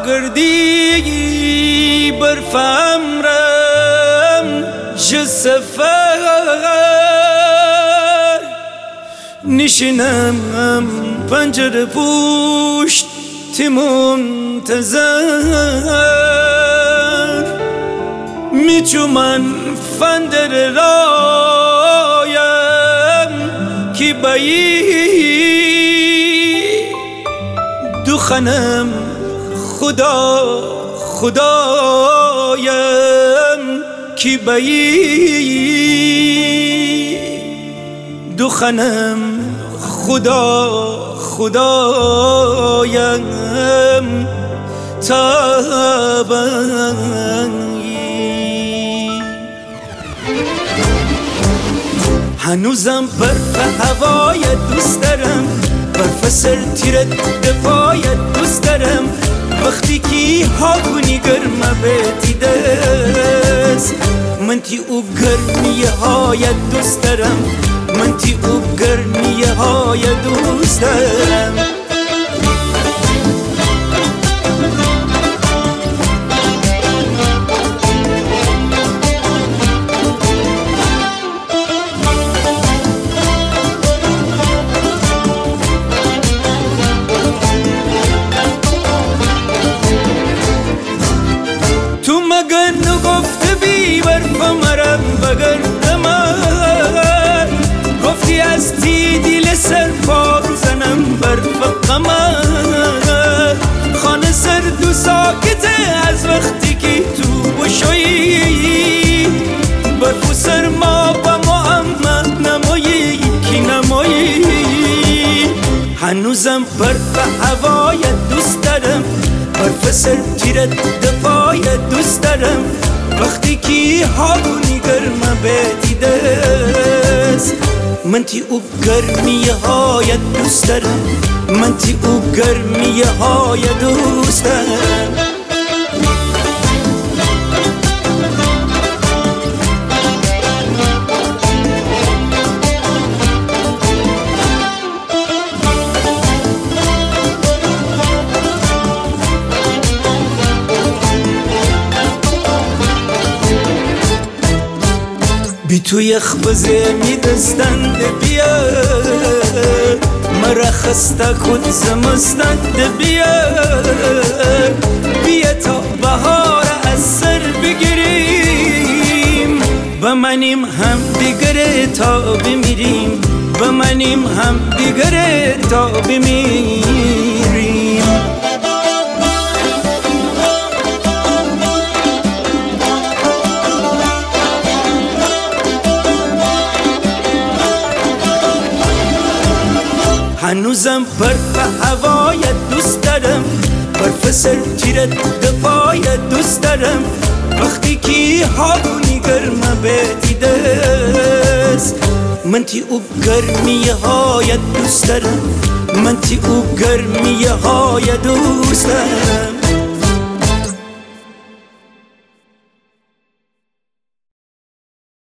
گردی برفم رم ج سفر نشینم پنجره پوشت منتظر میچومن فندر رایم کی بایی دوخنم خدایم کی بایی دوخنم خدایم تابنی هنوزم برف هوای دوست دارم برف سر تیرت دفاع دوست دارم وقتی کی ها کنی گرمه بیتیده است من تی او گرمی های دوست دارم من تی او گرمی های دوست دارم تو مگر نگفته بی برف مرم بگرد من گفتی از تی دیل سر پا رو زنم برف قمر خانه سرد و ساکته از وقتی که تو بشویی برف و سرما با محمد نمایی کی نمایی هنوزم برف هوای دوست دارم برف سر تیرت دفاع دوست دارم وقتی کی ها کنی گرمه بیتیده است من تی او گرمی های دوست دارم من تی او گرمی های دوست دارم بی تو یخ بزمی دستند بیا مرا خسته کن زمستند بیا بیا تا بهار از سر بگیریم بمانیم هم دیگره تا بمیریم بمانیم هم دیگره تا بمیریم هنوزم برف هوای دوست دارم برف سر تیرت دفاع دوست دارم وقتی کی ها کنی گرمه بیتیده است من تی او گرمی های دوست دارم من تی او گرمی های دوست دارم